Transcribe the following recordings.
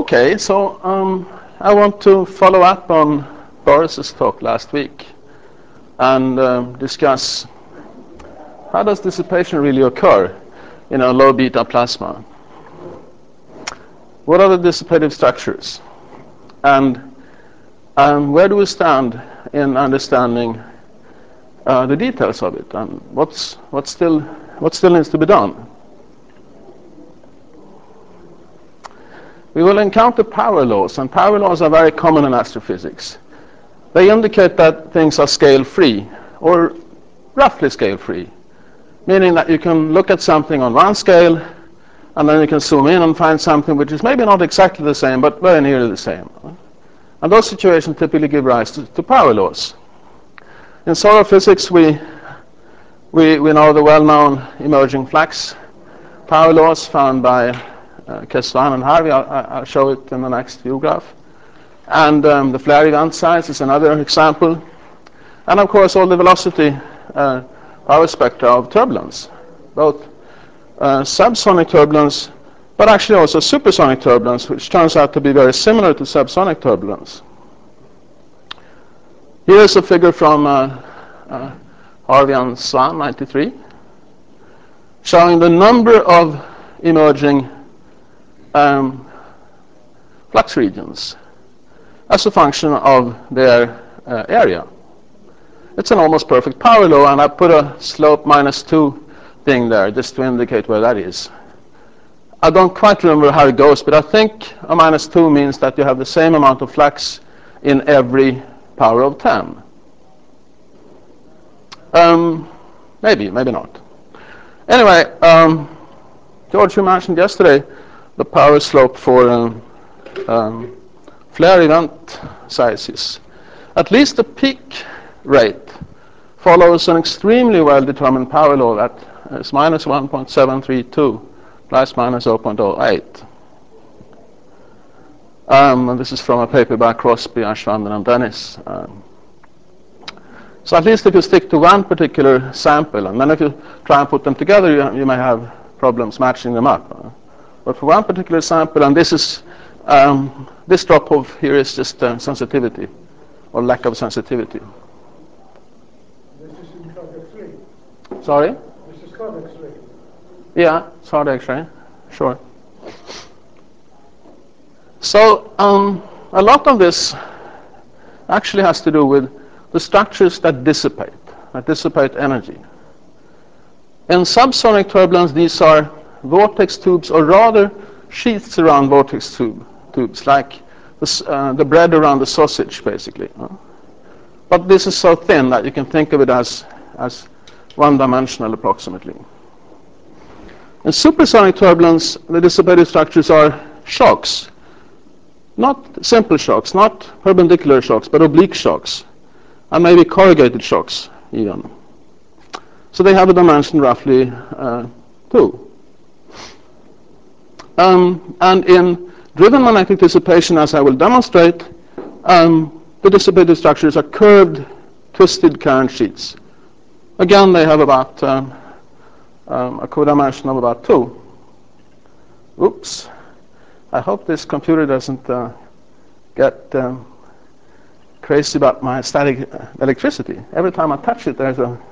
Okay, so I want to follow up on Boris's talk last week and discuss how does dissipation really occur in a low beta plasma? What are the dissipative structures? And where do we stand in understanding the details of it? And what still needs to be done? We will encounter power laws, and power laws are very common in astrophysics. They indicate that things are scale-free, or roughly scale-free, meaning that you can look at something on one scale, and then you can zoom in and find something which is maybe not exactly the same, but very nearly the same. And those situations typically give rise to power laws. In solar physics, we know the well-known emerging flux power laws found by Keswan and Harvey. I'll show it in the next view graph. And the flare event size is another example. And of course, all the velocity power spectra of turbulence, both subsonic turbulence, but actually also supersonic turbulence, which turns out to be very similar to subsonic turbulence. Here's a figure from Harvey and Swan, 93, showing the number of emerging flux regions as a function of their area. It's an almost perfect power law, and I put a slope -2 thing there just to indicate where that is. I don't quite remember how it goes, but I think a -2 means that you have the same amount of flux in every power of 10. Maybe not. Anyway, George, you mentioned yesterday the power slope for flare event sizes. At least the peak rate follows an extremely well-determined power law that is -1.732 plus -0.08. And this is from a paper by Crosby, Ashwandhan, and Dennis. So at least if you stick to one particular sample, and then if you try and put them together, you may have problems matching them up. But for one particular sample, and this is this drop-off here is just sensitivity, or lack of sensitivity. This is in Cloud X-ray. Sorry? This is Cloud X-ray. Yeah, it's hard X-ray, sure. So a lot of this actually has to do with the structures that dissipate energy. In subsonic turbulence, these are vortex tubes, or rather sheaths around vortex tubes, like the bread around the sausage, basically. But this is so thin that you can think of it as one-dimensional approximately. In supersonic turbulence, the dissipative structures are shocks. Not simple shocks, not perpendicular shocks, but oblique shocks, and maybe corrugated shocks even. So they have a dimension roughly 2. And in driven magnetic dissipation, as I will demonstrate, the dissipative structures are curved, twisted current sheets. Again, they have about a codimension of about 2. Oops. I hope this computer doesn't get crazy about my static electricity. Every time I touch it, there's a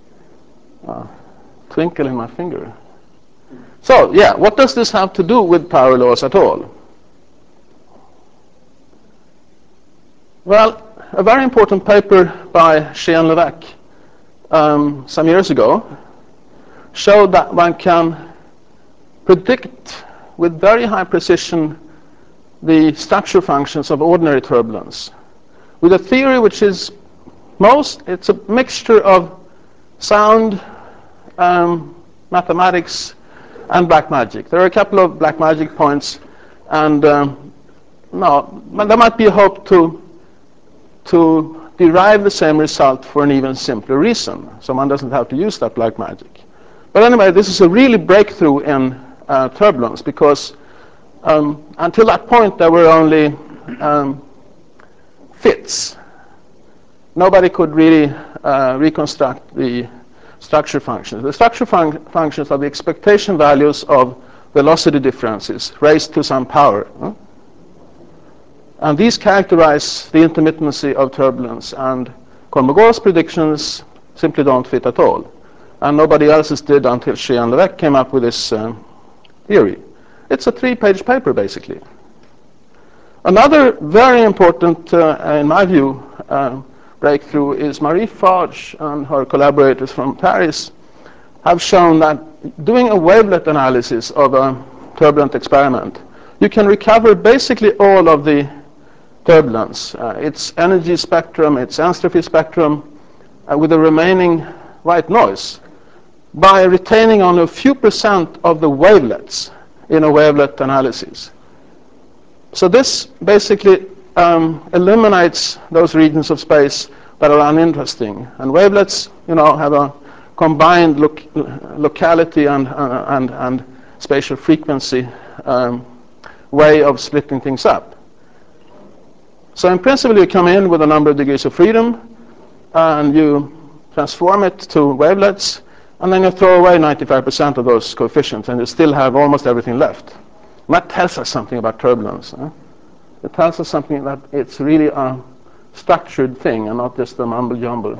twinkle in my finger. So, yeah, what does this have to do with power laws at all? Well, a very important paper by Shea and Levesque some years ago showed that one can predict with very high precision the structure functions of ordinary turbulence with a theory which is it's a mixture of sound, mathematics, and black magic. There are a couple of black magic points, and there might be a hope to derive the same result for an even simpler reason, so one doesn't have to use that black magic. But anyway, this is a really breakthrough in turbulence, because until that point there were only fits. Nobody could really reconstruct the structure functions. The structure functions are the expectation values of velocity differences raised to some power. And these characterize the intermittency of turbulence. And Kolmogor's predictions simply don't fit at all. And nobody else's did until Shea and Levesque came up with this theory. It's a 3-page paper, basically. Another very important, in my view, breakthrough is Marie Fage and her collaborators from Paris have shown that doing a wavelet analysis of a turbulent experiment, you can recover basically all of the turbulence, its energy spectrum, its entropy spectrum, with the remaining white noise, by retaining only a few percent of the wavelets in a wavelet analysis. So this basically eliminates those regions of space that are uninteresting. And wavelets, have a combined locality and spatial frequency way of splitting things up. So in principle, you come in with a number of degrees of freedom, and you transform it to wavelets, and then you throw away 95% of those coefficients, and you still have almost everything left. And that tells us something about turbulence. It tells us something that it's really a structured thing and not just a mumble-jumble.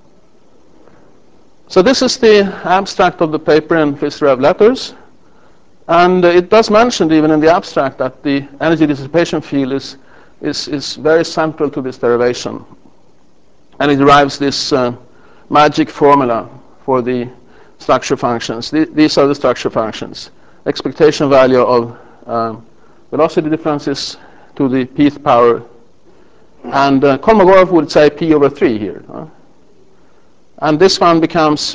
So this is the abstract of the paper in FISREV letters. And it does mention, even in the abstract, that the energy dissipation field is very central to this derivation. And it derives this magic formula for the structure functions. These are the structure functions. Expectation value of velocity differences to the pth power. And Kolmogorov would say p over 3 here. And this one becomes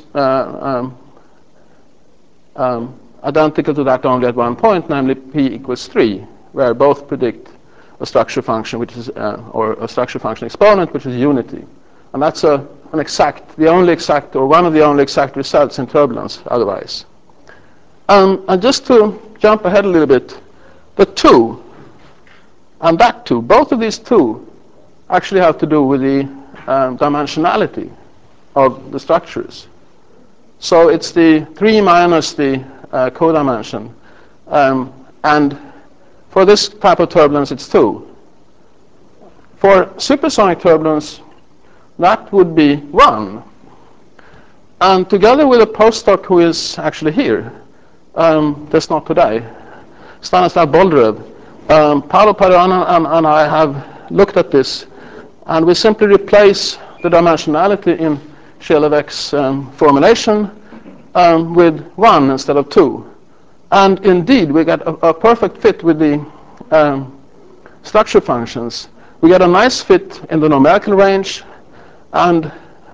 identical to that only at one point, namely p equals 3, where both predict a structure function, which is, or a structure function exponent, which is unity. And that's the only exact, or one of the only exact results in turbulence otherwise. And just to jump ahead a little bit, the 2 and that 2, both of these 2 actually have to do with the dimensionality of the structures. So it's the 3 minus the codimension. And for this type of turbulence, it's 2. For supersonic turbulence, that would be 1. And together with a postdoc who is actually here, that's not today, Stanislav Boldyrev, Paolo Parana and I have looked at this, and we simply replace the dimensionality in Shea-Levesque's formulation with 1 instead of 2. And indeed, we get a perfect fit with the structure functions. We get a nice fit in the numerical range, and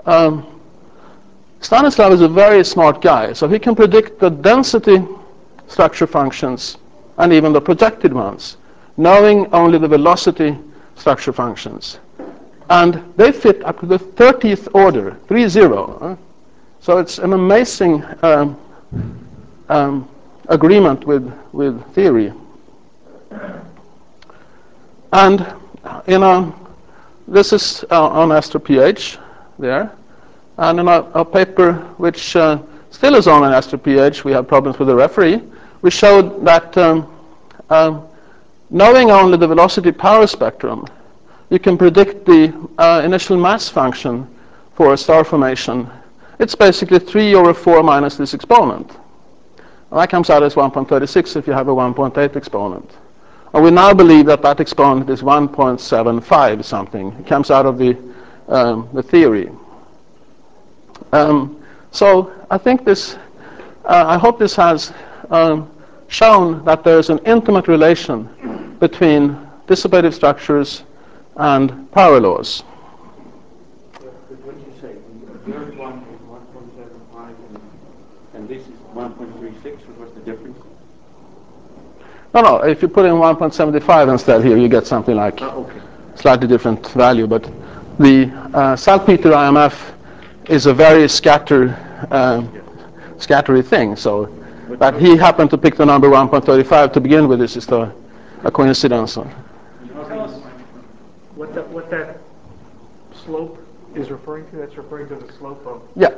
Stanislav is a very smart guy, so he can predict the density structure functions and even the projected ones, knowing only the velocity structure functions. And they fit up to the 30th order, 30. So it's an amazing agreement with theory. And this is on AstroPH there. And in a paper which still is on an AstroPH, we have problems with the referee, we showed that knowing only the velocity power spectrum, you can predict the initial mass function for a star formation. It's basically 3 over 4 minus this exponent. And that comes out as 1.36 if you have a 1.8 exponent. And we now believe that that exponent is 1.75 something. It comes out of the theory. So I think this, I hope this has shown that there's an intimate relation between dissipative structures and power laws. What did you say? The third one is 1.75 and this is 1.36. What's the difference? No, if you put in 1.75 instead here, you get something like slightly different value. But the saltpeter IMF is a very scattery thing. So that he happened to pick the number 1.35 to begin with is just a coincidence. Tell us what that slope is referring to. That's referring to the slope of... Yeah.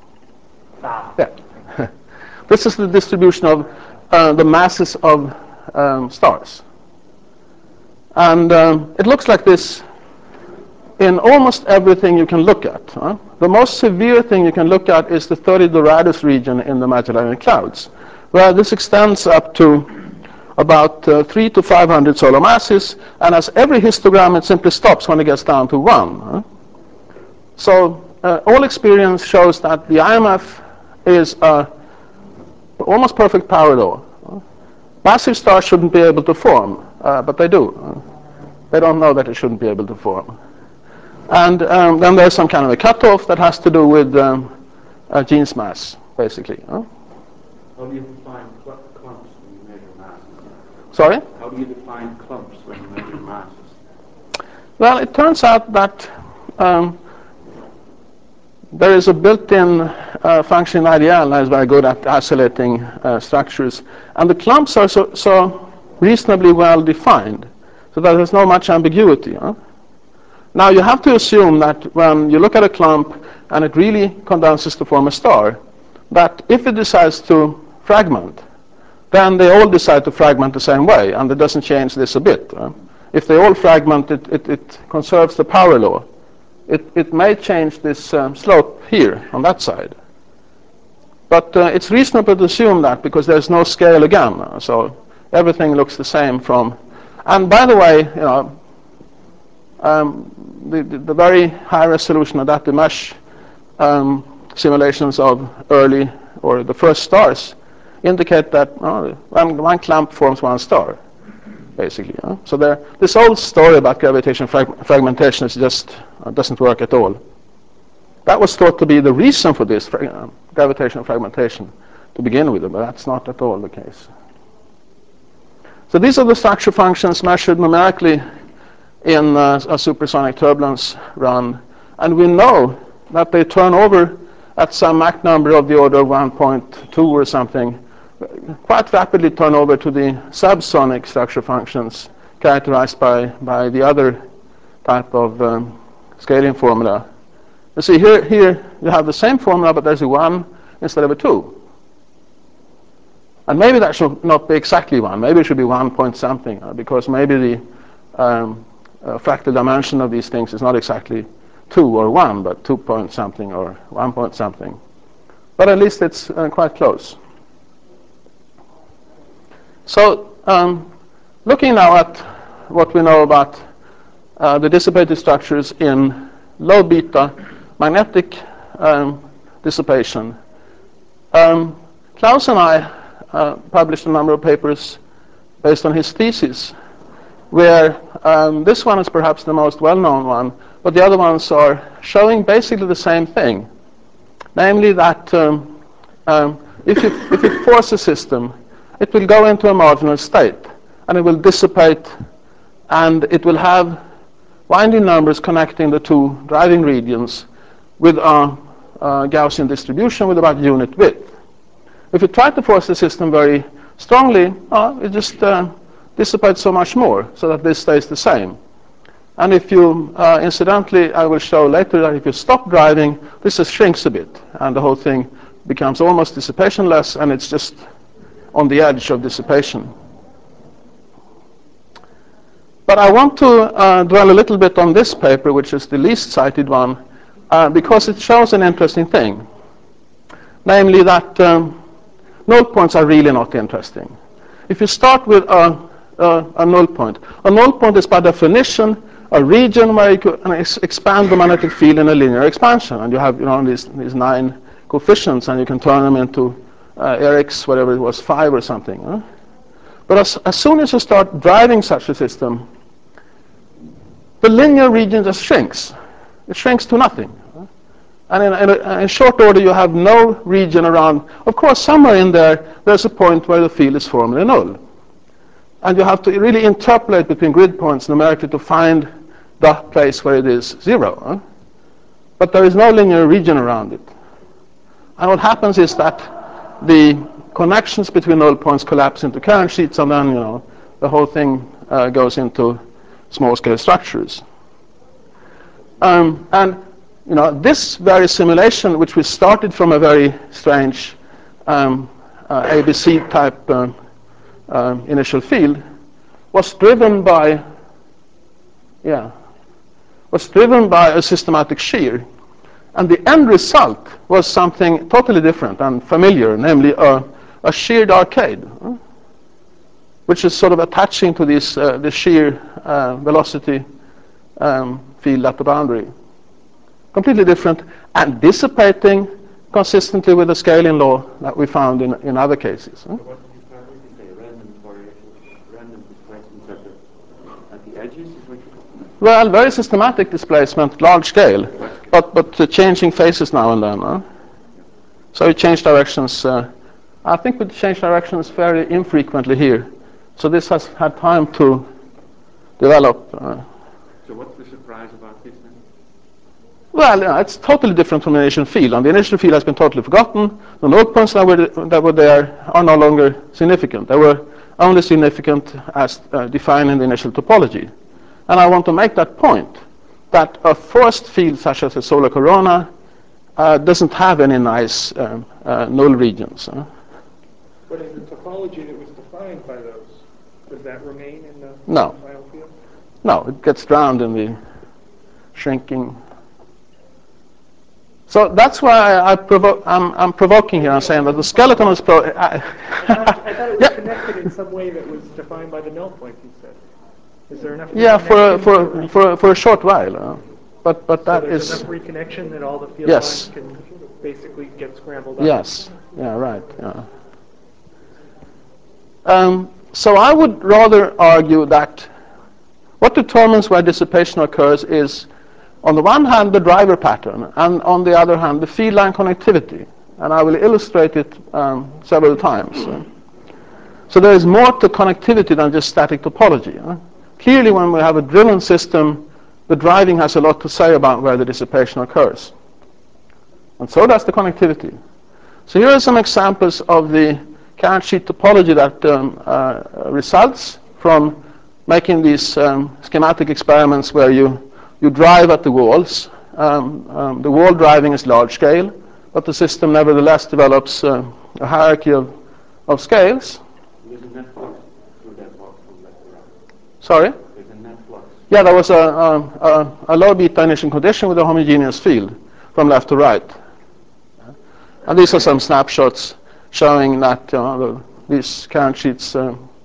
Yeah. This is the distribution of the masses of stars. And it looks like this in almost everything you can look at. The most severe thing you can look at is the 30 Doradus region in the Magellanic Clouds, where this extends up to about 300 to 500 solar masses, and as every histogram, it simply stops when it gets down to 1. So all experience shows that the IMF is a almost perfect power law. Massive stars shouldn't be able to form, but they do. They don't know that it shouldn't be able to form. And then there's some kind of a cutoff that has to do with Jeans mass, basically. How do you define clumps when you measure masses? Sorry? How do you define clumps when you measure masses? Well, it turns out that there is a built-in function in IDL that is very good at isolating structures. And the clumps are so reasonably well defined, so that there's not much ambiguity. Now, you have to assume that when you look at a clump and it really condenses to form a star, that if it decides to fragment, then they all decide to fragment the same way, and it doesn't change this a bit. If they all fragment, it conserves the power law. It may change this slope here on that side. But it's reasonable to assume that because there's no scale again. So everything looks the same from... And by the way, the very high resolution adaptive mesh simulations of early or the first stars indicate that one clump forms one star, basically. So this old story about gravitational fragmentation is just doesn't work at all. That was thought to be the reason for this gravitational fragmentation to begin with, but that's not at all the case. So these are the structure functions measured numerically in a supersonic turbulence run, and we know that they turn over at some Mach number of the order of 1.2 or something, quite rapidly turn over to the subsonic structure functions characterized by the other type of scaling formula. You see here you have the same formula, but there's a 1 instead of a 2. And maybe that should not be exactly 1. Maybe it should be 1 point something, because maybe the fractal dimension of these things is not exactly 2 or 1, but 2 point something or 1 point something. But at least it's quite close. So looking now at what we know about the dissipated structures in low beta magnetic dissipation, Klaus and I published a number of papers based on his thesis, where this one is perhaps the most well-known one, but the other ones are showing basically the same thing, namely that if you force a system, it will go into a marginal state, and it will dissipate, and it will have winding numbers connecting the two driving regions with a Gaussian distribution with about unit width. If you try to force the system very strongly, it just dissipates so much more, so that this stays the same. And if you, incidentally, I will show later that if you stop driving, this just shrinks a bit, and the whole thing becomes almost dissipationless, and it's just on the edge of dissipation. But I want to dwell a little bit on this paper, which is the least cited one, because it shows an interesting thing, namely that null points are really not interesting. If you start with a null point is by definition a region where you can expand the magnetic field in a linear expansion, and you have these 9 coefficients, and you can turn them into Eric's, whatever it was, 5 or something. But as soon as you start driving such a system, the linear region just shrinks. It shrinks to nothing. And in short order, you have no region around. Of course, somewhere in there, there's a point where the field is formally null. And you have to really interpolate between grid points numerically to find the place where it is 0. But there is no linear region around it. And what happens is that the connections between null points collapse into current sheets, and then the whole thing goes into small-scale structures. And this very simulation, which we started from a very strange ABC type initial field, was driven by yeah, was driven by a systematic shear. And the end result was something totally different and familiar, namely a sheared arcade, which is sort of attaching to this the shear velocity field at the boundary. Completely different and dissipating consistently with the scaling law that we found in other cases. So what did you start with? You say random variation, random displacements at the edges? Is what you... Well, very systematic displacement, large scale, but changing phases now and then. So we change directions. I think we change directions very infrequently here. So this has had time to develop. So what's the surprise about this then? Well, yeah, it's totally different from the initial field. And the initial field has been totally forgotten. The node points that were there are no longer significant. They were only significant as defined in the initial topology. And I want to make that point, that a forced field such as a solar corona doesn't have any nice null regions. But in the topology that was defined by those, does that remain in the No. final field? No, it gets drowned in the shrinking. So that's why I'm provoking here. I'm saying that the skeleton is I thought it was yeah. connected in some way that was defined by the null point, you said. Is there enough Yeah, reconnection for a short while. But so that there's is... enough reconnection that all the field Yes. lines can basically get scrambled up? Yes. Yeah, right. Yeah. So I would rather argue that what determines where dissipation occurs is, on the one hand, the driver pattern, and on the other hand, the field line connectivity. And I will illustrate it several times. So there is more to connectivity than just static topology. Clearly, when we have a driven system, the driving has a lot to say about where the dissipation occurs. And so does the connectivity. So here are some examples of the current sheet topology that results from making these schematic experiments where you drive at the walls. The wall driving is large scale, but the system nevertheless develops a hierarchy of scales. There's a net flux through that box from left to right. Sorry? There's a net flux. Yeah, there was a low beta initial condition with a homogeneous field from left to right. And these are some snapshots showing that these current sheets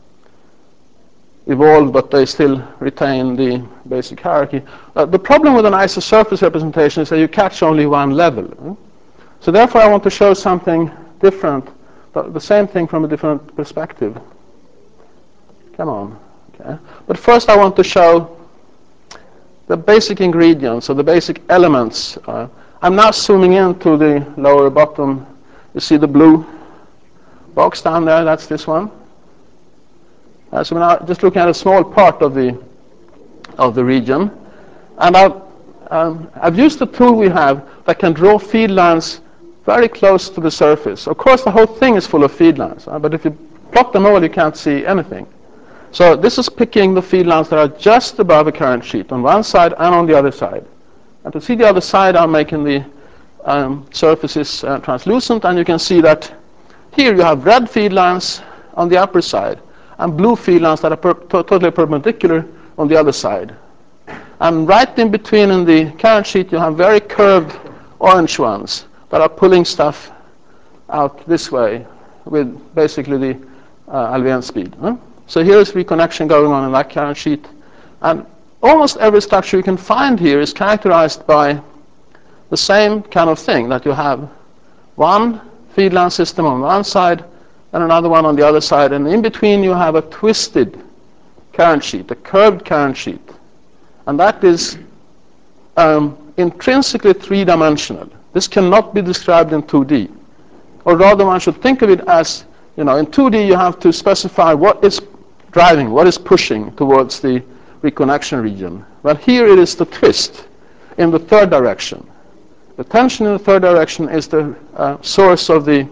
evolve, but they still retain the basic hierarchy. The problem with an isosurface representation is that you catch only one level. So therefore, I want to show something different, the same thing from a different perspective. Come on. Okay. But first, I want to show the basic ingredients or the basic elements. I'm now zooming into the lower bottom. You see the blue box down there? That's this one. So we're now just looking at a small part of the region. And I've used the tool we have that can draw feed lines very close to the surface. Of course, the whole thing is full of feed lines, but if you plot them all, you can't see anything. So this is picking the feed lines that are just above a current sheet on one side and on the other side. And to see the other side, I'm making the surfaces translucent, and you can see that here you have red feed lines on the upper side and blue feed lines that are totally perpendicular on the other side. And right in between in the current sheet, you have very curved orange ones that are pulling stuff out this way with basically the Alfvén speed. So here is reconnection going on in that current sheet. And almost every structure you can find here is characterized by the same kind of thing, that you have one feed line system on one side and another one on the other side. And in between, you have a twisted current sheet, a curved current sheet. And that is intrinsically three-dimensional. This cannot be described in 2D. Or rather, one should think of it as, in 2D, you have to specify what is driving, what is pushing towards the reconnection region. But here it is the twist in the third direction. The tension in the third direction is the source of the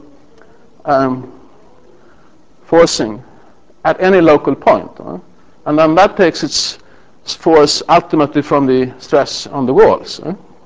forcing at any local point. And then that takes its force ultimately from the stress on the walls.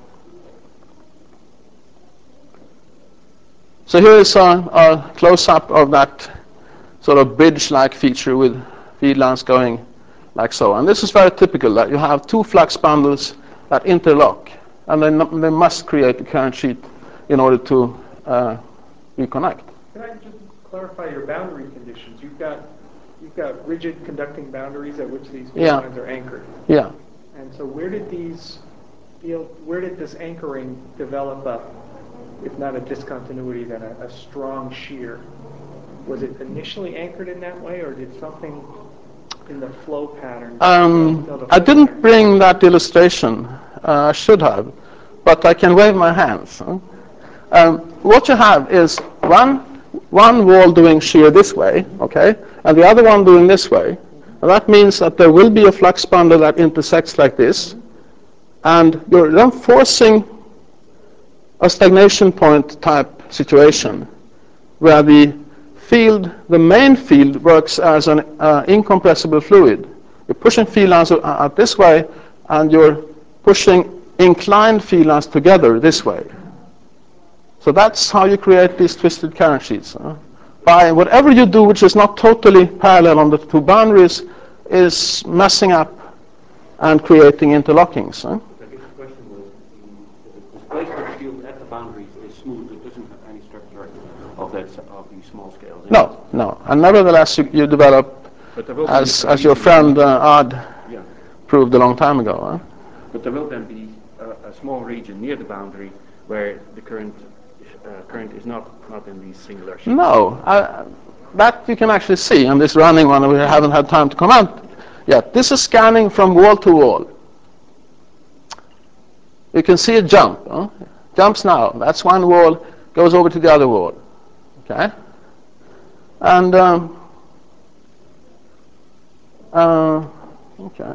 So here is a close-up of that sort of bridge-like feature with feed lines going like so. And this is very typical, that you have two flux bundles that interlock, and they must create a current sheet in order to reconnect. Can I just clarify your boundary conditions? You've got rigid conducting boundaries at which these field lines are anchored. Yeah. And so where did this anchoring develop up, if not a discontinuity, then a strong shear? Was it initially anchored in that way, or did something in the flow pattern? I didn't bring that illustration. I should have, but I can wave my hands. What you have is one wall doing shear this way, okay, and the other one doing this way. And that means that there will be a flux bundle that intersects like this, and you're then forcing a stagnation point type situation where the main field works as an incompressible fluid. You're pushing field lines out this way, and you're pushing inclined field lines together this way. So that's how you create these twisted current sheets. By whatever you do, which is not totally parallel on the two boundaries, is messing up and creating interlockings. I guess the question was, the displacement field at the boundaries is smooth. It doesn't have any structure of these small scales. No. And nevertheless, you develop, as your friend Odd proved a long time ago. But there will then be a small region near the boundary where the current is not in these singular sheets. No, that you can actually see on this running one. We haven't had time to comment yet. This is scanning from wall to wall. You can see it jump. Jumps now. That's one wall, goes over to the other wall. Okay? And, okay.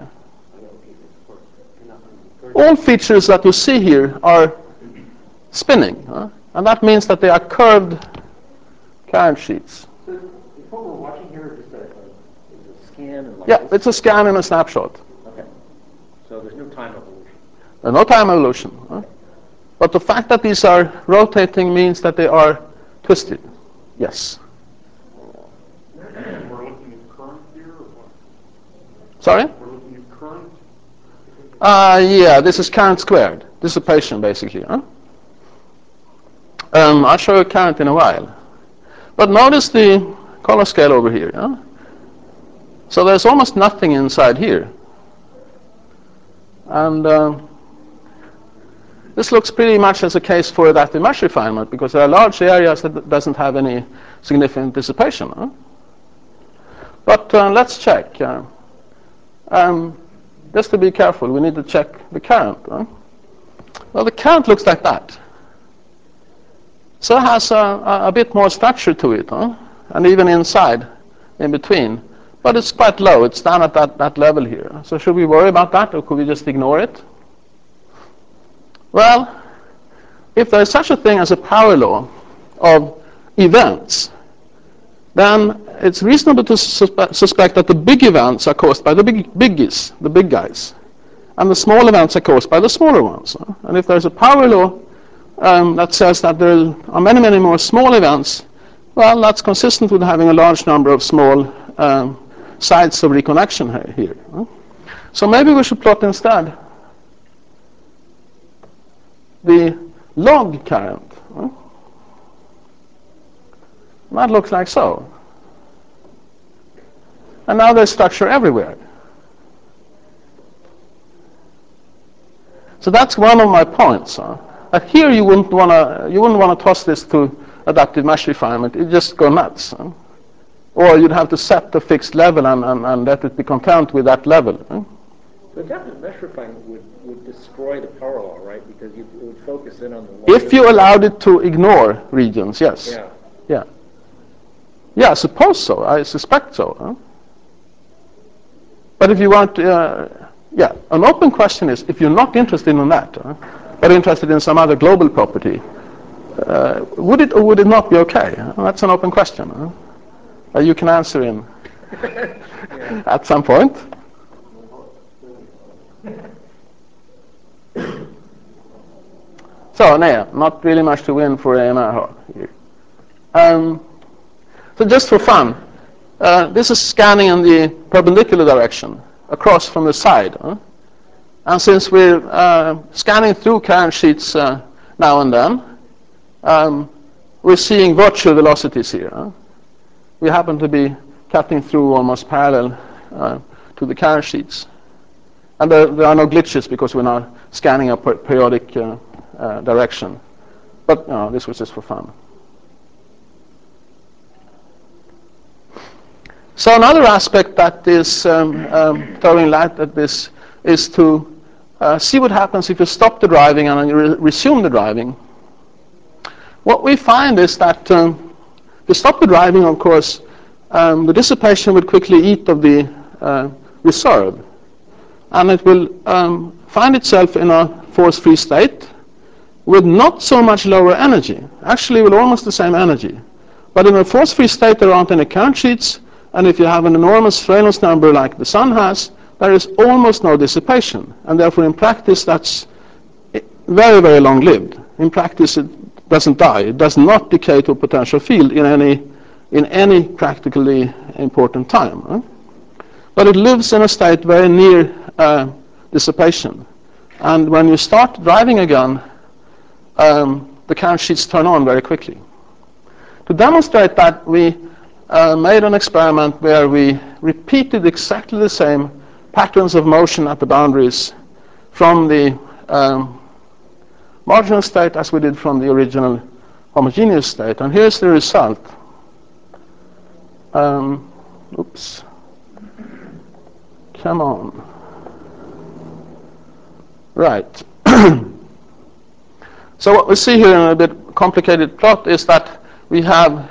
All features that you see here are spinning. And that means that they are curved current sheets. So what we're watching here is a scan? And like Yeah, it's a scan and a snapshot. Okay. So there's no time evolution. There's no time evolution. But the fact that these are rotating means that they are twisted. Yes. We're looking at current here, or what? Sorry? We're looking at current? Yeah, this is current squared. Dissipation, basically. I'll show you current in a while. But notice the color scale over here. So there's almost nothing inside here. And this looks pretty much as a case for adaptive mesh refinement, because there are large areas that doesn't have any significant dissipation. But let's check. Just to be careful, we need to check the current. Well, the current looks like that. So it has a bit more structure to it, and even inside, in between. But it's quite low. It's down at that level here. So should we worry about that, or could we just ignore it? Well, if there is such a thing as a power law of events, then it's reasonable to suspect that the big events are caused by the biggies, the big guys, and the small events are caused by the smaller ones. And if there's a power law that says that there are many, many more small events, well, that's consistent with having a large number of small sites of reconnection here. So maybe we should plot instead the log current. That looks like so. And now there's structure everywhere. So that's one of my points. That here you wouldn't want to toss this to adaptive mesh refinement. It just go nuts. Or you'd have to set the fixed level and let it be concurrent with that level. So adaptive mesh refinement would destroy the power law, right? Because it would focus in on the log. If you allowed it to ignore regions, yes. Yeah. Yeah, I suppose so. I suspect so. But if you want, an open question is, if you're not interested in that, but interested in some other global property, would it or would it not be okay? That's an open question. You can answer in at some point. So, not really much to win for AMR here. So just for fun, this is scanning in the perpendicular direction. across from the side. And since we're scanning through current sheets now and then, we're seeing virtual velocities here. We happen to be cutting through almost parallel to the current sheets. And there are no glitches because we're not scanning a periodic direction. But this was just for fun. So another aspect that is throwing light at this is to see what happens if you stop the driving and then you resume the driving. What we find is that to stop the driving, of course, the dissipation would quickly eat of the reserve. And it will find itself in a force-free state with not so much lower energy, actually with almost the same energy. But in a force-free state, there aren't any current sheets, and if you have an enormous Reynolds number like the Sun has, there is almost no dissipation. And therefore, in practice, that's very, very long-lived. In practice, it doesn't die. It does not decay to a potential field in any practically important time. But it lives in a state very near dissipation. And when you start driving again, the current sheets turn on very quickly. To demonstrate that, we made an experiment where we repeated exactly the same patterns of motion at the boundaries from the marginal state as we did from the original homogeneous state. And here's the result. Oops. Come on. Right. So what we see here in a bit complicated plot is that we have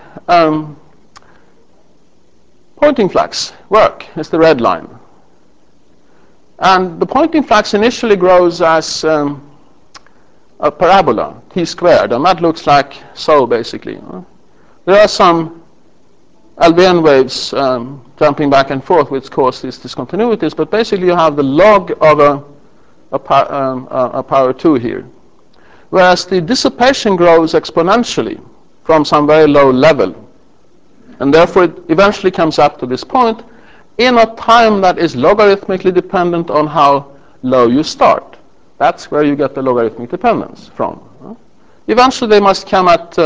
Poynting flux work is the red line. And the Poynting flux initially grows as a parabola, t squared, and that looks like so, basically. There are some Alvean waves jumping back and forth, which cause these discontinuities, but basically you have the log of a power 2 here. Whereas the dissipation grows exponentially from some very low level. And therefore, it eventually comes up to this point in a time that is logarithmically dependent on how low you start. That's where you get the logarithmic dependence from. Eventually, they must come at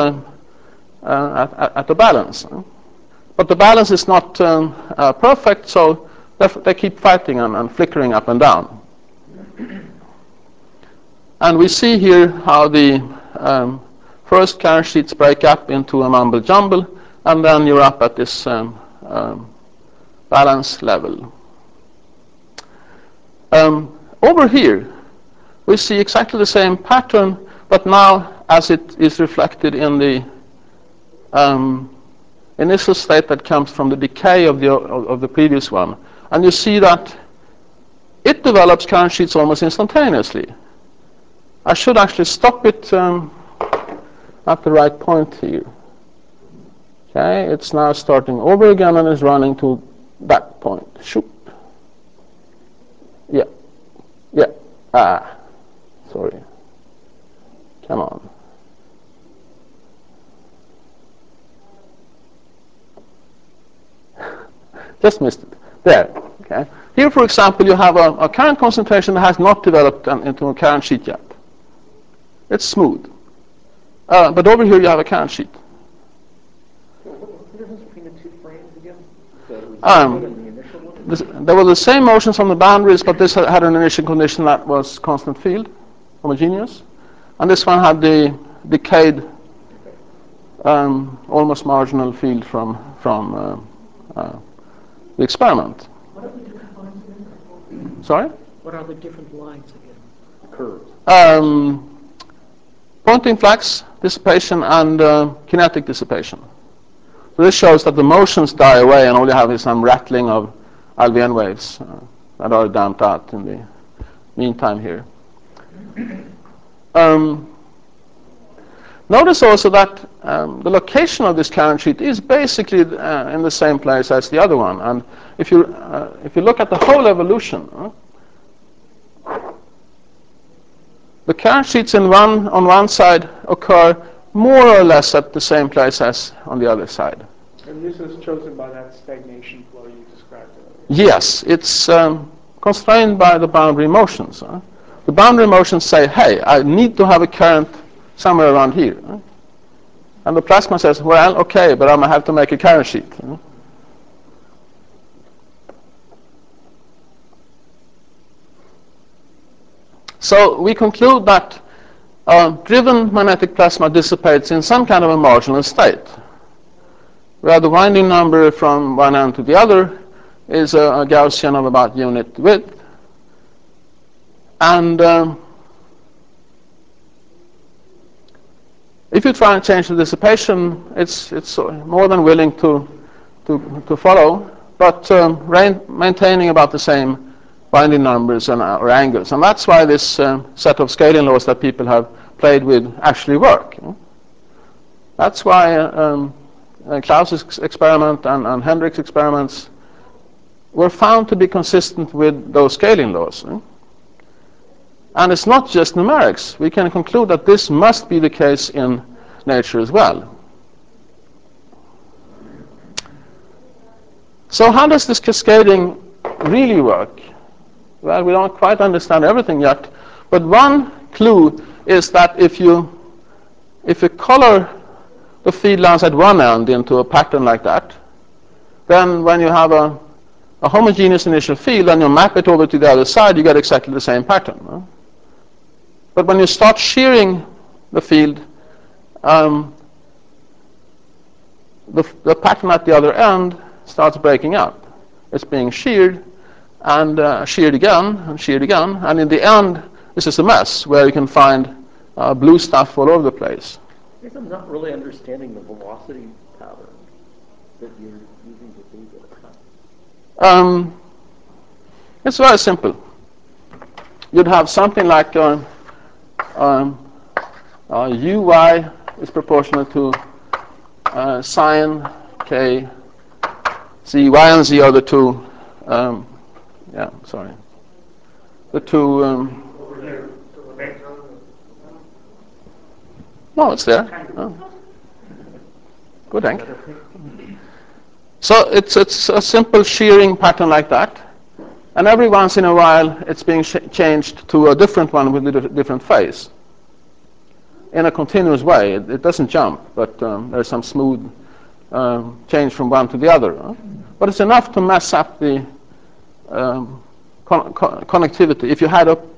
a balance. But the balance is not perfect, so they keep fighting and flickering up and down. And we see here how the first current sheets break up into a mumble jumble, and then you're up at this balance level. Over here, we see exactly the same pattern, but now as it is reflected in the initial state that comes from the decay of the previous one. And you see that it develops current sheets almost instantaneously. I should actually stop it at the right point here. Okay, it's now starting over again and is running to that point. Shoop. Yeah. Sorry. Come on. Just missed it. There. Okay. Here, for example, you have a current concentration that has not developed into a current sheet yet. It's smooth. But over here, you have a current sheet. So what's the difference between the two frames again? There were the same motions on the boundaries, but this had an initial condition that was constant field, homogeneous. And this one had the decayed, almost marginal field from the experiment. What are the different lines again? Sorry? What are the different lines again? Curves. Poynting flux, dissipation, and kinetic dissipation. So this shows that the motions die away and all you have is some rattling of Alvean waves that are damped out in the meantime here. Notice also that the location of this current sheet is basically in the same place as the other one. And if you look at the whole evolution, the current sheets on one side occur more or less at the same place as on the other side. And this is chosen by that stagnation flow you described earlier. Yes, it's constrained by the boundary motions. The boundary motions say, hey, I need to have a current somewhere around here. And the plasma says, well, okay, but I'm going to have to make a current sheet. So we conclude that driven magnetic plasma dissipates in some kind of a marginal state, where the winding number from one end to the other is a Gaussian of about unit width. And if you try and change the dissipation, it's more than willing to follow, but maintaining about the same binding numbers or angles. And that's why this set of scaling laws that people have played with actually work. That's why Klaus's experiment and Hendrik's experiments were found to be consistent with those scaling laws. And it's not just numerics. We can conclude that this must be the case in nature as well. So how does this cascading really work? Well, we don't quite understand everything yet, but one clue is that if you color the field lines at one end into a pattern like that, then when you have a homogeneous initial field and you map it over to the other side, you get exactly the same pattern. But when you start shearing the field, the pattern at the other end starts breaking up. It's being sheared and sheared again, and in the end, this is a mess where you can find blue stuff all over the place. I guess I'm not really understanding the velocity pattern that you're using to do this. It's very simple. You'd have something like uy is proportional to sine k z. Y and z are the two. The two. No, it's there. Oh. Good, Hank. So it's a simple shearing pattern like that, and every once in a while it's being changed to a different one with a different phase in a continuous way. It doesn't jump, but there's some smooth change from one to the other. But it's enough to mess up the connectivity. If you had an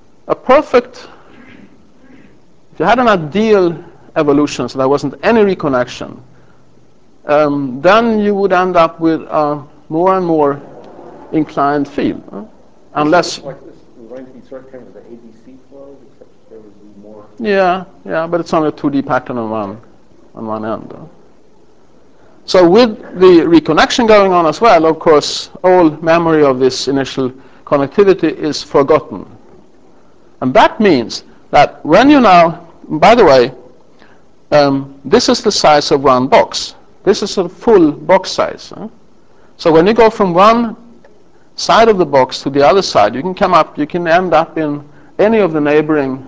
ideal evolution, so there wasn't any reconnection, then you would end up with a more and more inclined field, unless. Like this, we're going to be sort of kind of the ABC flow, except there would be more. Yeah, but it's only a 2D pattern on one end. So with the reconnection going on as well, of course, all memory of this initial connectivity is forgotten. And that means that when you now, by the way, this is the size of one box. This is a full box size. So when you go from one side of the box to the other side, you can end up in any of the neighboring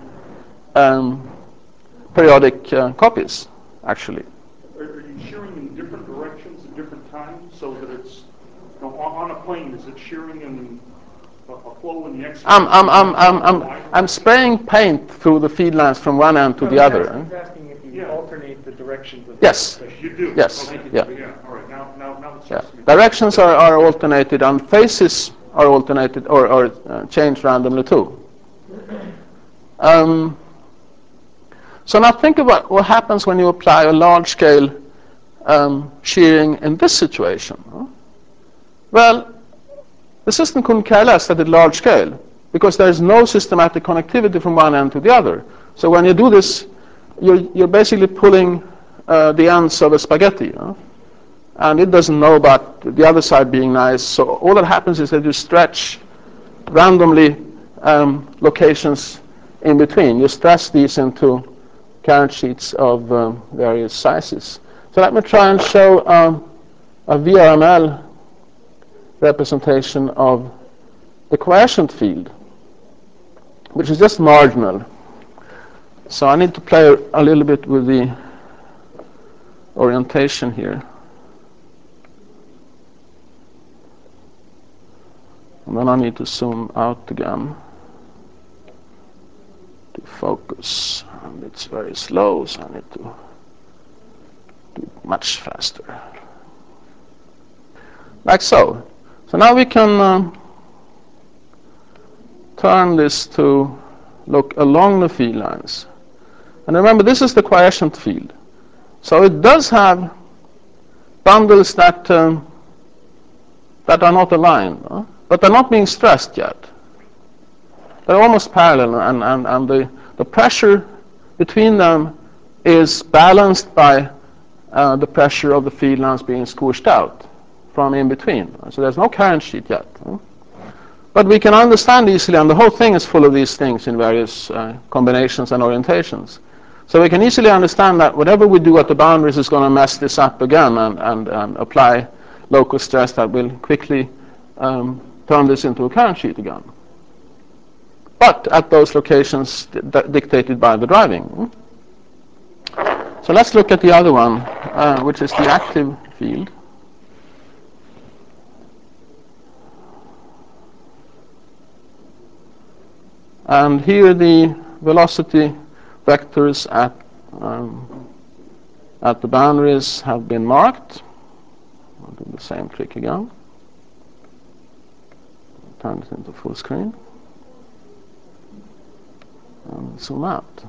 periodic copies, actually. Are you shearing in different directions at different times so that it's on a plane? Is it shearing in a flow in the X? I'm spraying paint through the feed lines from one end to the other. He's asking if you alternate the directions of Yes. You do? Yes. Okay. Yeah. All right. Now it's Yeah. just me. Directions are alternated, and phases are alternated or changed randomly too. So now think about what happens when you apply a large-scale shearing in this situation. Well, the system couldn't care less at a large scale because there is no systematic connectivity from one end to the other. So when you do this, you're basically pulling the ends of a spaghetti, and it doesn't know about the other side being nice. So all that happens is that you stretch randomly locations in between. You stress these into current sheets of various sizes. So let me try and show a VRML representation of the quiescent field, which is just marginal. So I need to play a little bit with the orientation here. And then I need to zoom out again to focus. And it's very slow, so I need to do it much faster. Like so. So now we can turn this to look along the field lines. And remember, this is the quiescent field. So it does have bundles that that are not aligned, but they're not being stressed yet. They're almost parallel, and the pressure between them is balanced by the pressure of the field lines being squished out from in between. So there's no current sheet yet. But we can understand easily, and the whole thing is full of these things in various combinations and orientations. So we can easily understand that whatever we do at the boundaries is going to mess this up again and apply local stress that will quickly turn this into a current sheet again. But at those locations dictated by the driving. So let's look at the other one, which is the active field. And here the velocity vectors at the boundaries have been marked. I'll do the same trick again. Turn it into full screen. And zoom out.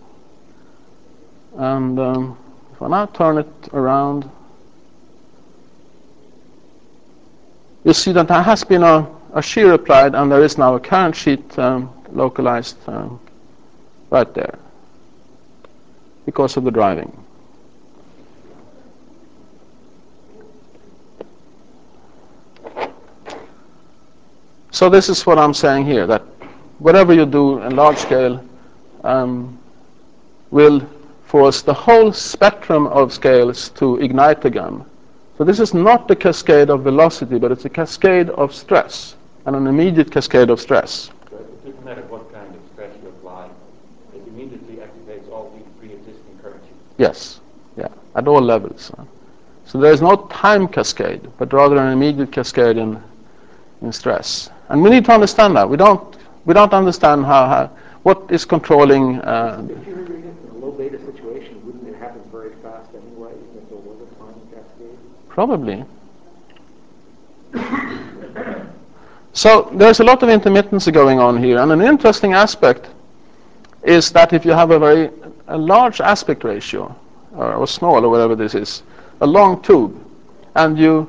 And if I now turn it around, you see that there has been a shear applied, and there is now a current sheet localized right there because of the driving. So this is what I'm saying here, that whatever you do in large scale will force the whole spectrum of scales to ignite again. So this is not a cascade of velocity, but it's a cascade of stress, and an immediate cascade of stress. So it doesn't matter what kind of stress you apply, it immediately activates all the pre-existing current sheets. Yes, yeah, at all levels. So there is no time cascade, but rather an immediate cascade in stress. And we need to understand that. We don't understand what is controlling. If you were doing it in a low beta situation, wouldn't it happen very fast anyway, if there was a time cascade? Probably. So there's a lot of intermittency going on here, and an interesting aspect is that if you have a large aspect ratio, or small, or whatever this is, a long tube, and you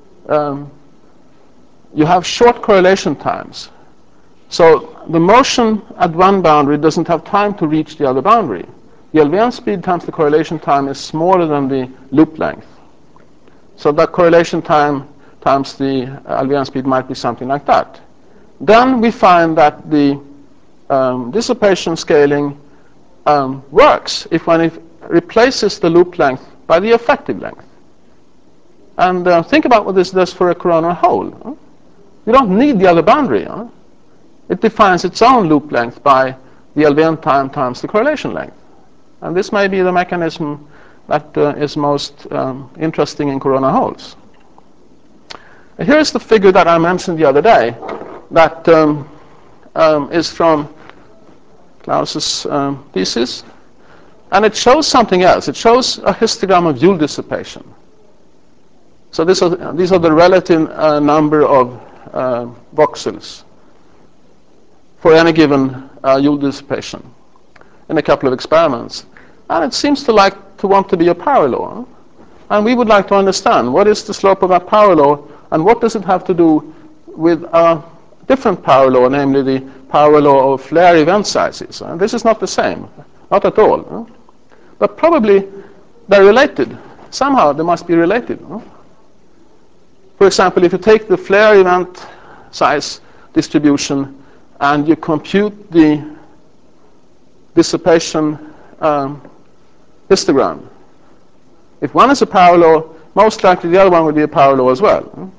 have short correlation times. So the motion at one boundary doesn't have time to reach the other boundary. The LVN speed times the correlation time is smaller than the loop length. So that correlation time times the LVN speed might be something like that. Then we find that the dissipation scaling works when it replaces the loop length by the effective length. And think about what this does for a coronal hole. You don't need the other boundary. It defines its own loop length by the LVN time times the correlation length. And this may be the mechanism that is most interesting in coronal holes. Here's the figure that I mentioned the other day that is from Klaus's thesis. And it shows something else. It shows a histogram of Joule dissipation. So these are the relative number of voxels for any given Joule dissipation in a couple of experiments. And it seems to want to be a power law. And we would like to understand what is the slope of that power law, and what does it have to do with a different power law, namely the power law of flare event sizes. And this is not the same, not at all. But probably they're related. Somehow they must be related. For example, if you take the flare event size distribution and you compute the dissipation histogram, if one is a power law, most likely the other one will be a power law as well.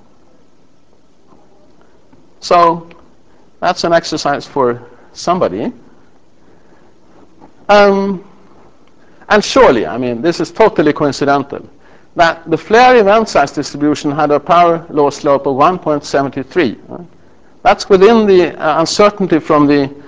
So that's an exercise for somebody. And surely, I mean, this is totally coincidental, that the flare event size distribution had a power law slope of 1.73. That's within the uncertainty from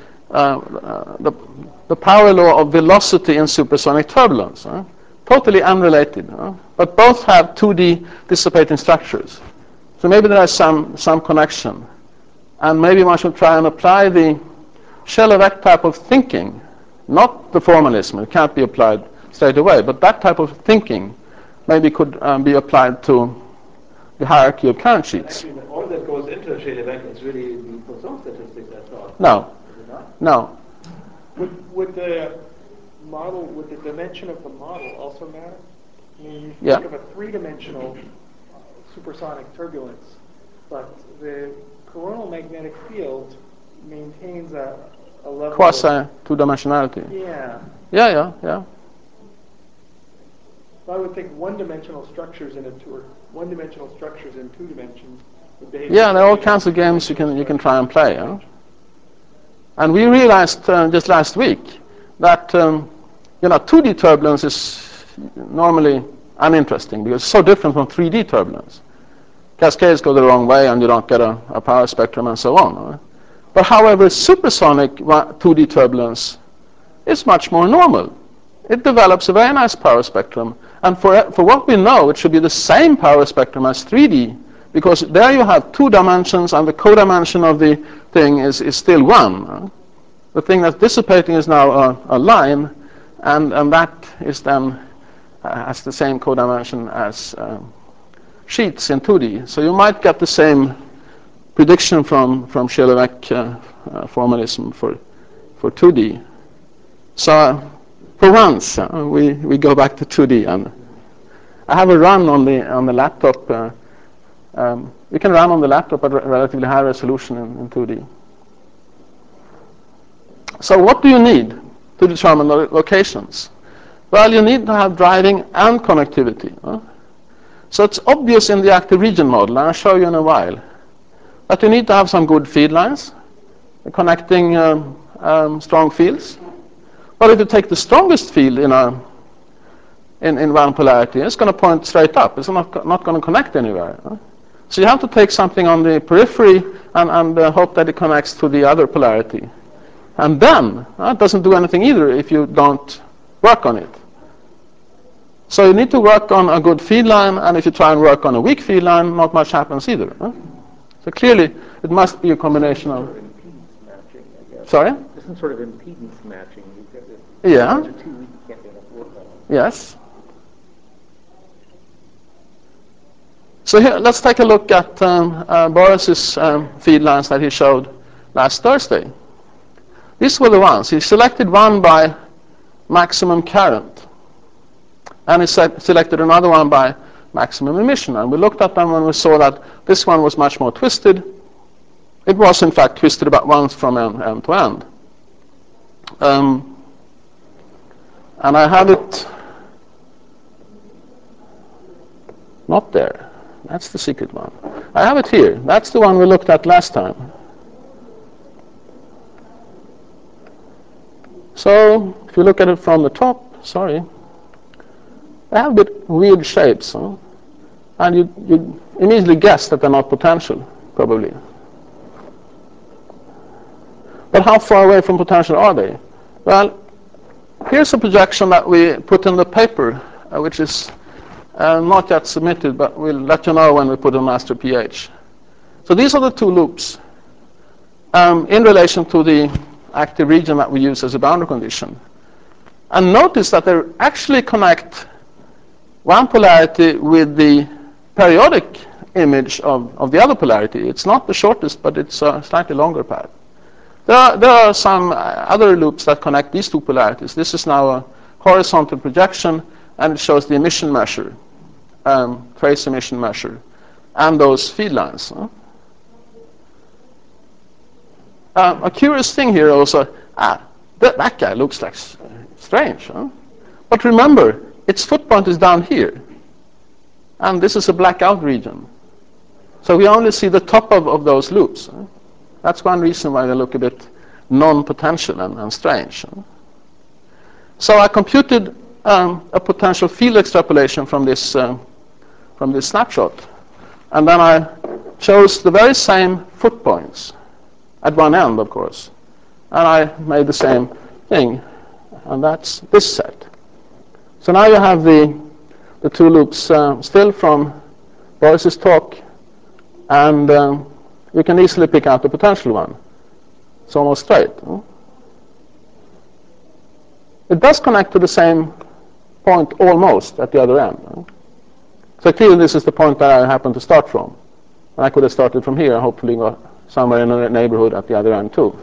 the power law of velocity in supersonic turbulence. Totally unrelated. But both have 2D dissipating structures. So maybe there is some connection. And maybe one should try and apply the Chelovec type of thinking, not the formalism. It can't be applied straight away. But that type of thinking maybe could be applied to the hierarchy of current sheets. Actually, all that goes into Chelovec is really the Poisson statistics, I thought. No. Is it not? No. Would the model, would the dimension of the model also matter? I mean, you Yeah. think of a three-dimensional supersonic turbulence, but the coronal magnetic field maintains a level Quasi of, two-dimensionality. yeah. Yeah. So I would think one-dimensional structures in one-dimensional structures in 2 dimensions would behave. Yeah, there are all kinds of games you can try and play. And we realized just last week that 2D turbulence is normally uninteresting because it's so different from 3D turbulence. Cascades go the wrong way and you don't get a power spectrum and so on. But however, supersonic 2D turbulence is much more normal. It develops a very nice power spectrum. And for what we know, it should be the same power spectrum as 3D, because there you have 2 dimensions and the codimension of the thing is still 1. The thing that's dissipating is now a line, and that is then has the same codimension as sheets in 2D. So you might get the same prediction from Chelovec formalism for 2D. So for once, we go back to 2D, and I have a run on the laptop. You can run on the laptop at relatively high resolution in 2D. So what do you need to determine the locations? Well, you need to have driving and connectivity. So it's obvious in the active region model, and I'll show you in a while, that you need to have some good feed lines connecting strong fields. But if you take the strongest field in one polarity, it's going to point straight up. It's not going to connect anywhere. So you have to take something on the periphery and hope that it connects to the other polarity. And then it doesn't do anything either if you don't work on it. So you need to work on a good feed line, and if you try and work on a weak feed line, not much happens either. So clearly, it must be a combination of... Sort of impedance matching, I guess. Sorry? There's some sort of impedance matching. Yeah. If it's too weak, you can't get enough work on it. Yes. So here, let's take a look at Boris's feed lines that he showed last Thursday. These were the ones. He selected one by maximum current, and he selected another one by maximum emission. And we looked at them and we saw that this one was much more twisted. It was, in fact, twisted about once from end to end. And I have it not there. That's the secret one. I have it here. That's the one we looked at last time. So if you look at it from the top, sorry, they have a bit weird shapes. And you immediately guess that they're not potential, probably. But how far away from potential are they? Well, here's a projection that we put in the paper, which is not yet submitted, but we'll let you know when we put on master pH. So these are the 2 loops in relation to the active region that we use as a boundary condition. And notice that they actually connect one polarity with the periodic image of the other polarity. It's not the shortest, but it's a slightly longer path. There are some other loops that connect these 2 polarities. This is now a horizontal projection, and it shows the emission measure, trace emission measure, and those feed lines. A curious thing here also, that guy looks like strange. But remember, its foot point is down here, and this is a blackout region. So we only see the top of those loops. That's one reason why they look a bit non-potential and strange. So I computed a potential field extrapolation from this snapshot, and then I chose the very same foot points at one end, of course. And I made the same thing, and that's this set. So now you have the two loops still from Boris's talk, and you can easily pick out the potential one. It's almost straight. It does connect to the same point almost at the other end. So clearly this is the point that I happen to start from. And I could have started from here, hopefully got somewhere in the neighborhood at the other end too.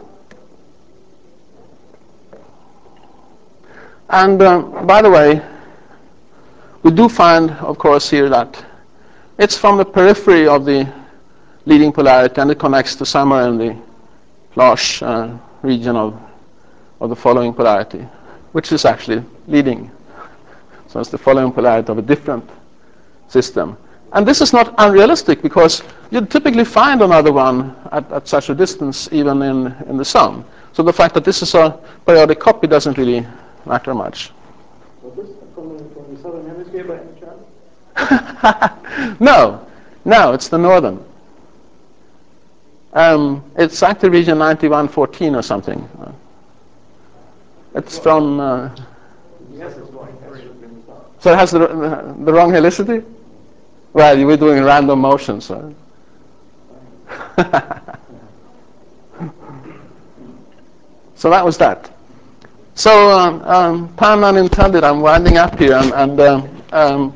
And by the way, we do find, of course, here that it's from the periphery of the leading polarity, and it connects to somewhere in the large region of the following polarity, which is actually leading. So it's the following polarity of a different system. And this is not unrealistic, because you'd typically find another one at such a distance, even in the sun. So the fact that this is a periodic copy doesn't really matter much. Was this from the southern hemisphere by any chance? No, it's the northern. It's actually region 9114 or something. It's from... So it has the wrong helicity? Well, you were doing random motions. So. So that was that. So pun unintended, I'm winding up here, and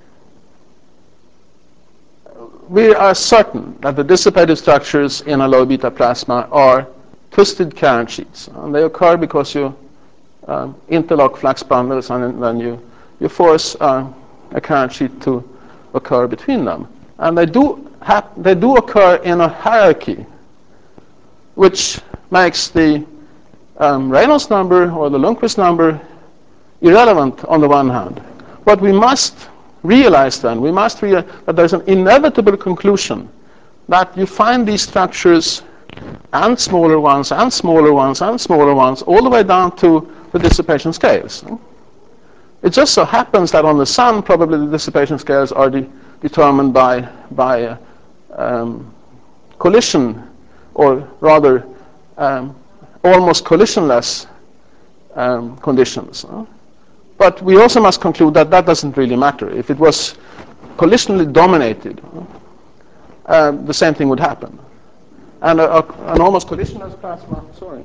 we are certain that the dissipative structures in a low beta plasma are twisted current sheets. And they occur because you interlock flux bundles, and then you force a current sheet to occur between them. And they do occur in a hierarchy, which makes the Reynolds number or the Lundquist number irrelevant on the one hand. But we must realize then, that there's an inevitable conclusion that you find these structures and smaller ones and smaller ones and smaller ones all the way down to the dissipation scales. It just so happens that on the sun, probably the dissipation scales are determined by collision, or rather almost collisionless conditions. But we also must conclude that that doesn't really matter. If it was collisionally dominated, the same thing would happen. And an almost collisionless plasma,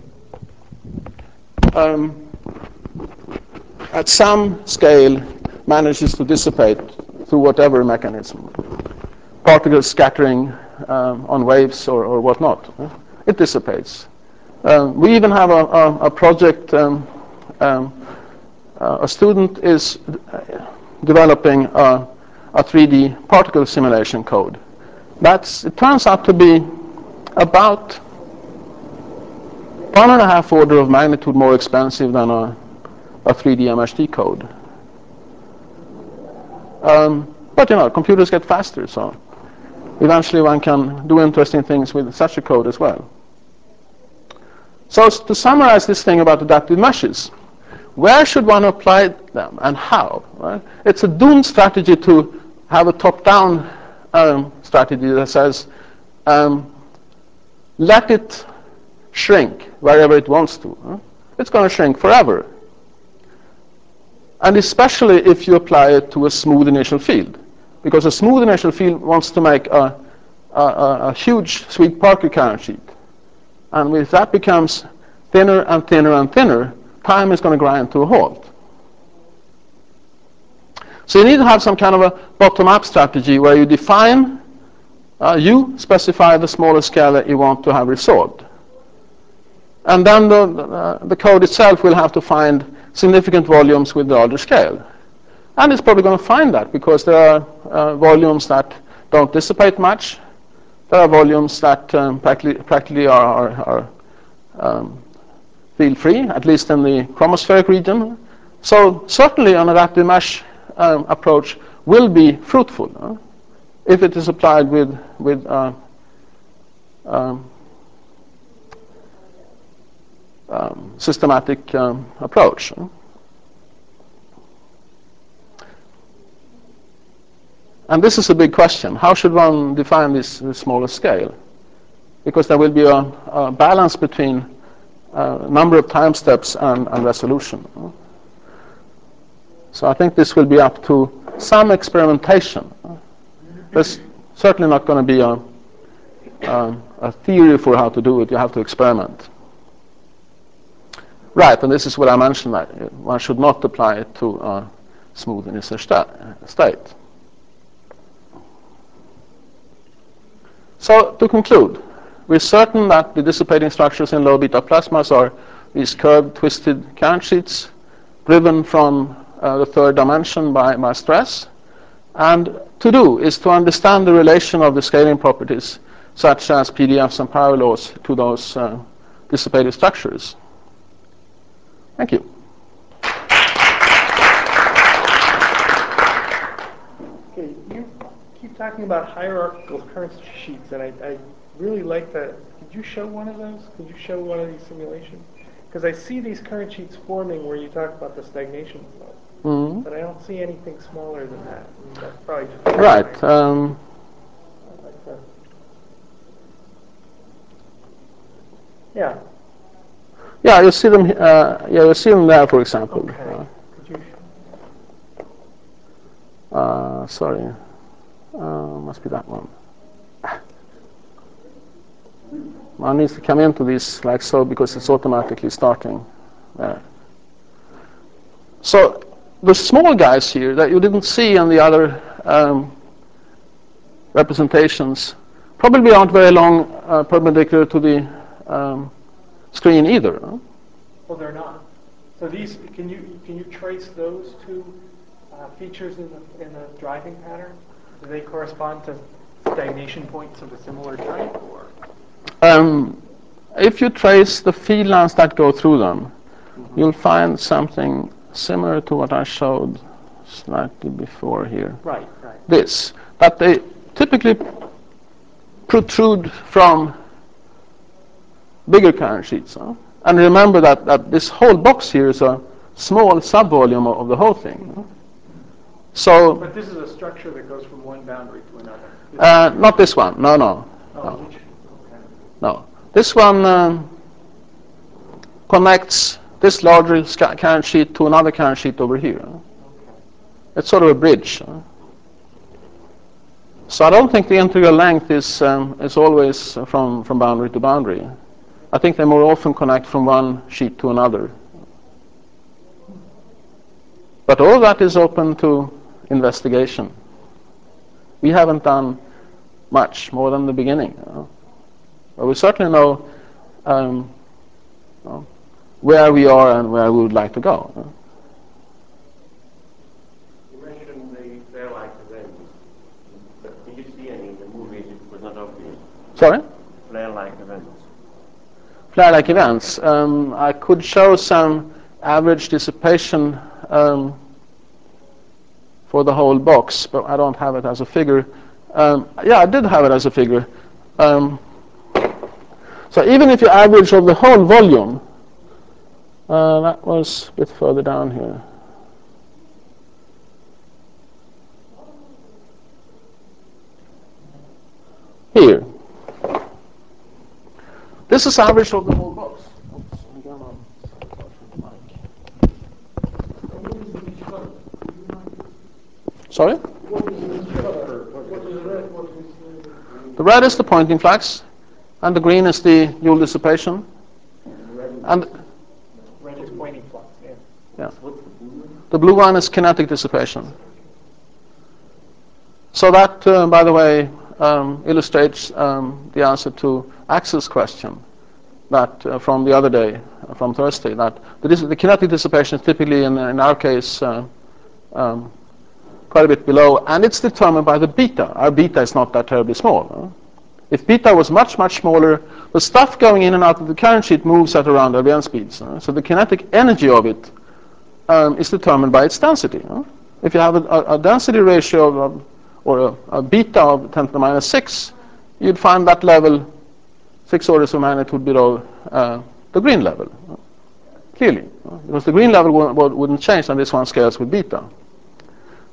at some scale manages to dissipate through whatever mechanism, particles scattering on waves or whatnot. It dissipates. We even have a project. A student is developing a 3D particle simulation code. It turns out to be about 1.5 order of magnitude more expensive than a 3D MHD code. But computers get faster, so eventually one can do interesting things with such a code as well. So to summarize this thing about adaptive meshes, where should one apply them and how? Right? It's a doomed strategy to have a top-down strategy that says, let it shrink wherever it wants to. It's going to shrink forever. And especially if you apply it to a smooth initial field. Because a smooth initial field wants to make a huge sweet particle current sheet. And if that becomes thinner and thinner and thinner, time is going to grind to a halt. So you need to have some kind of a bottom-up strategy where you define, you specify the smaller scale that you want to have resolved. And then the code itself will have to find significant volumes with the larger scale. And it's probably going to find that because there are volumes that don't dissipate much. There are volumes that practically are field-free, at least in the chromospheric region. So certainly an adaptive mesh approach will be fruitful if it is applied with systematic approach. And this is a big question. How should one define this smaller scale? because there will be a balance between number of time steps and resolution. So I think this will be up to some experimentation. There's certainly not going to be a theory for how to do it. You have to experiment. Right, and this is what I mentioned, that one should not apply it to a smooth initial state. So to conclude, we're certain that the dissipating structures in low beta plasmas are these curved, twisted current sheets driven from the third dimension by stress. And to do is to understand the relation of the scaling properties, such as PDFs and power laws, to those dissipated structures. Thank you. Okay, you keep talking about hierarchical current sheets, and I really like that. Could you show one of those? Could you show one of these simulations? Because I see these current sheets forming where you talk about the stagnation flow. Mm-hmm. But I don't see anything smaller than that. And that's probably just right. Yeah. Yeah, you see them. Yeah, you see them there, for example. Okay. Could you sorry. Must be that one. One needs to come into this like so because it's automatically starting there. So the small guys here that you didn't see in the other representations probably aren't very long perpendicular to the screen either. Huh? Well, they're not. So these, can you trace those two features in the driving pattern? Do they correspond to stagnation points of a similar type, or? If you trace the field lines that go through them, you'll find something similar to what I showed slightly before here. Right. This, that they typically protrude from bigger current sheets. Huh? And remember that this whole box here is a small subvolume of the whole thing. Huh? So, but this is a structure that goes from one boundary to another. Not this one. No. Okay. No. This one connects this larger current sheet to another current sheet over here. Okay. It's sort of a bridge. So I don't think the integral length is always from boundary to boundary. I think they more often connect from one sheet to another. But all that is open to investigation. We haven't done much more than the beginning. But we certainly know where we are and where we would like to go. You mentioned the flare-like events, but did you see any in the movies? It was not obvious. Sorry? Flare-like events. Flare-like events. I could show some average dissipation for the whole box, but I don't have it as a figure. Yeah, I did have it as a figure. So even if you average over the whole volume, that was a bit further down here. Here. This is average of the whole box. Sorry? The red is the Poynting flux, and the green is the Joule dissipation. And red is Poynting flux, yeah. The blue one is kinetic dissipation. So that, by the way, illustrates the answer to Axel's question that from the other day, from Thursday, that the kinetic dissipation is typically, in our case, quite a bit below, and it's determined by the beta. Our beta is not that terribly small. Huh? If beta was much, much smaller, the stuff going in and out of the current sheet moves at around LBN speeds. So the kinetic energy of it is determined by its density. Huh? If you have a density ratio or a beta of 10 to the minus 6, you'd find that level 6 orders of magnitude below the green level. Clearly. Because the green level wouldn't change, and this one scales with beta.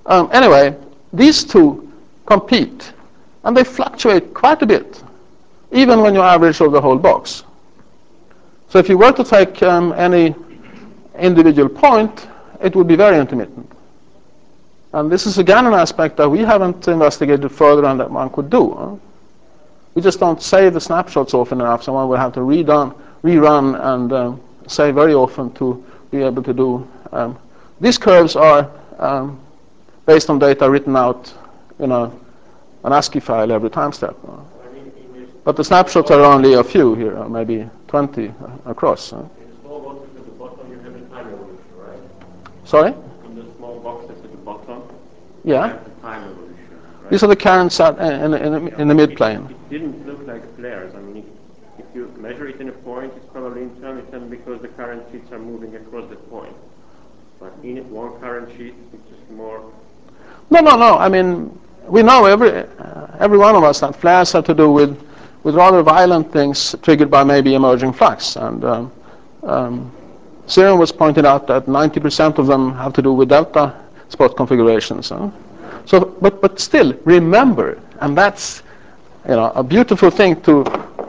Anyway, these two compete, and they fluctuate quite a bit even when you average over the whole box. So if you were to take any individual point, it would be very intermittent. And this is again an aspect that we haven't investigated further and that one could do. We just don't save the snapshots often enough, so one will have to rerun and save very often to be able to do. These curves are based on data written out in an ASCII file every time step. But the snapshots are only a few here, maybe 20 across. In the small boxes at the bottom, you have the time evolution, right? Sorry? In the small boxes at the bottom, Yeah. you have the time evolution, right? These are the currents in the mid-plane. It didn't look like flares. I mean, if you measure it in a point, it's probably intermittent because the current sheets are moving across the point. But in it, one current sheet, it's just more. No. I mean, we know every one of us that flares have to do with rather violent things triggered by maybe emerging flux. And Cyril was pointing out that 90% of them have to do with delta spot configurations. So, but still, remember, and that's a beautiful thing to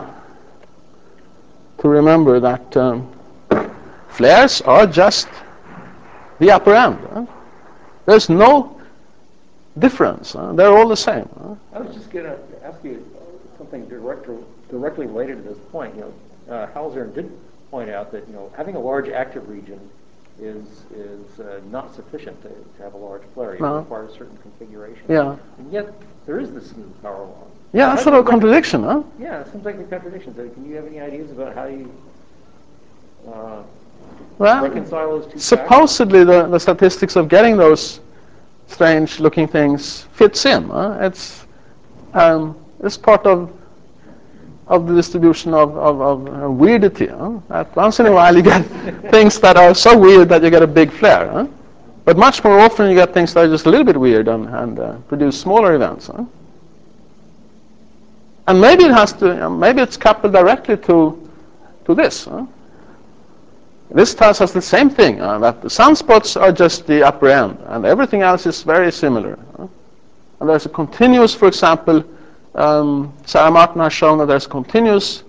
remember, that flares are just the upper end. There's no difference. They're all the same. I was just going to ask you something directly related to this point. Hauser did point out that having a large active region is not sufficient to have a large flare. It requires certain configuration. Yeah. And yet there is this smooth power law. Yeah, that's sort of a contradiction, huh? Yeah, it seems like a contradiction. So can you have any ideas about how you reconcile those two supposedly the statistics of getting those strange-looking things fits in. It's part of the distribution of weirdity. That once in a while you get things that are so weird that you get a big flare. But much more often you get things that are just a little bit weird and produce smaller events. And maybe it has to. Maybe it's coupled directly to this. This tells us the same thing, that the sunspots are just the upper end, and everything else is very similar. And there's a continuous, for example, Sarah Martin has shown that there's continuous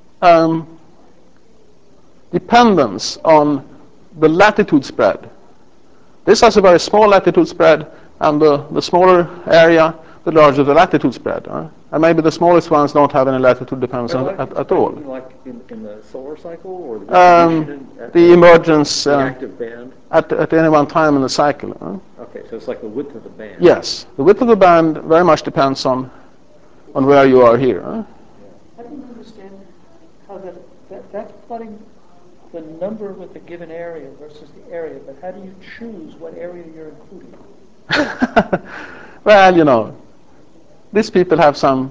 dependence on the latitude spread. This has a very small latitude spread, and the smaller area, the larger the latitude spread. And maybe the smallest ones don't have any latitude dependence at all. Like in the solar cycle, or the emergence the active band? At any one time in the cycle. Okay, so it's like the width of the band. Yes, the width of the band very much depends on where you are here. I don't understand how that's plotting the number with a given area versus the area, but how do you choose what area you're including? Well, these people have some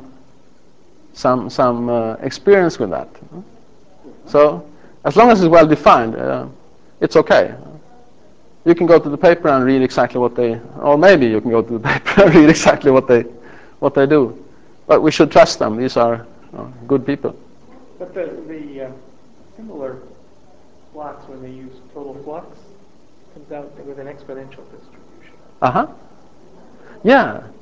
experience with that. So as long as it's well defined, it's okay. You can go to the paper and read exactly what they, or maybe you can go to the paper and read exactly what they do. But we should trust them. These are good people. But the similar plots, when they use total flux, comes out with an exponential distribution. Yeah.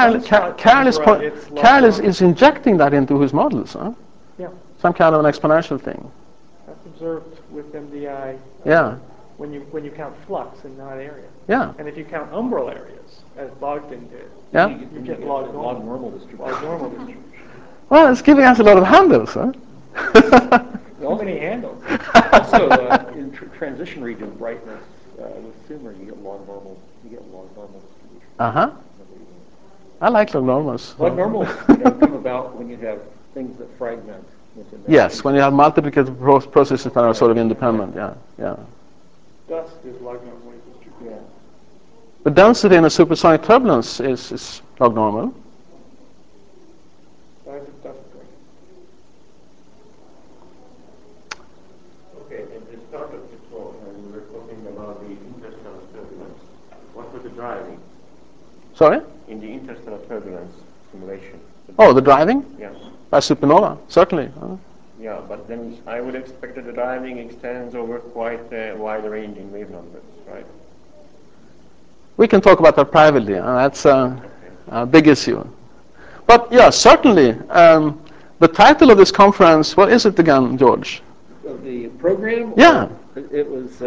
Carl is injecting that into his models. Yeah. Some kind of an exponential thing. That's observed with MDI. Yeah. When you count flux and not area. Yeah. And if you count umbral areas, as Bogdan did, you get log normal distribution. Log normal distribution. Well, it's giving us a lot of handles, huh? So many handles. Also, in transition region brightness with Sumer, you get log normal. You get log normal distribution. I like log normals. Log normals come about when you have things that fragment. Yes, when you have multiplicative processes that are sort of independent. Yeah. Dust is log normal distribution. Yeah. The density in a supersonic turbulence is log normal. Size of dust grain. Okay, at the start of the talk, when we were talking about the interstellar turbulence, what was the driving? Sorry? In the interstellar turbulence simulation. Oh, the driving? Yeah. By supernova, certainly. Yeah, but then I would expect that the driving extends over quite a wide range in wave numbers, right? We can talk about that privately. That's a big issue. But yeah, certainly the title of this conference, what is it again, George? Of the program? Yeah. It was,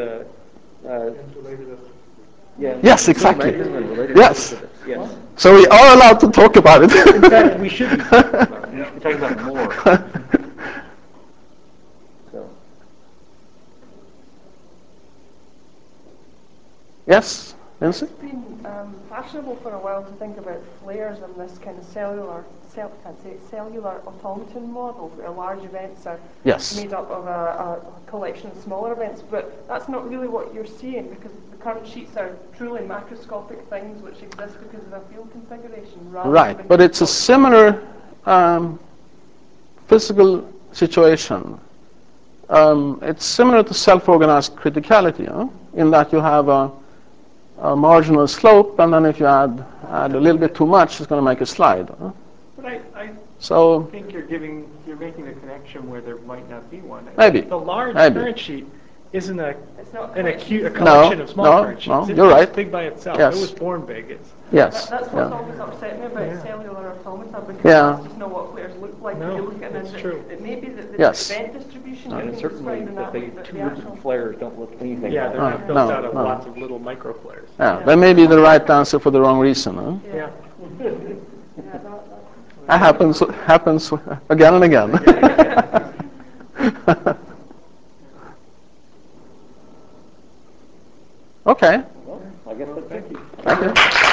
yeah. Yes, exactly. Management related Yes. to this, yes. So we are allowed to talk about it. In fact, we should be talking about it. We should be talking about it more. So, Yes, Lindsay? It's been fashionable for a while to think about flares in this kind of cellular automaton model, where large events are Yes. made up of a collection of smaller events. But that's not really what you're seeing, because the current sheets are truly macroscopic things which exist because of a field configuration. Right, but it's a similar physical situation. It's similar to self-organized criticality, in that you have a marginal slope, and then if you add a little bit too much, it's going to make a slide. But I So think you're making a connection where there might not be one. Maybe. The large Maybe. current sheet isn't a not collection of small no, current sheets. no, It's you're just right. big by itself. Yes. It was born big. It's yes, That's what's yeah. always upset me about cellular automata, because Yeah. that's just not what flares look like. No, If you look at that's it, true. it may be that the Yes. event distribution you and can certainly describe in that that the way, but two the actual... ribbon flares don't look anything yeah, like they're that. not built no, out of no. lots of little micro flares. Yeah, that may be the right answer for the wrong reason. Huh? Yeah. That happens again and again. Okay. Well, I guess that's it. Thank you.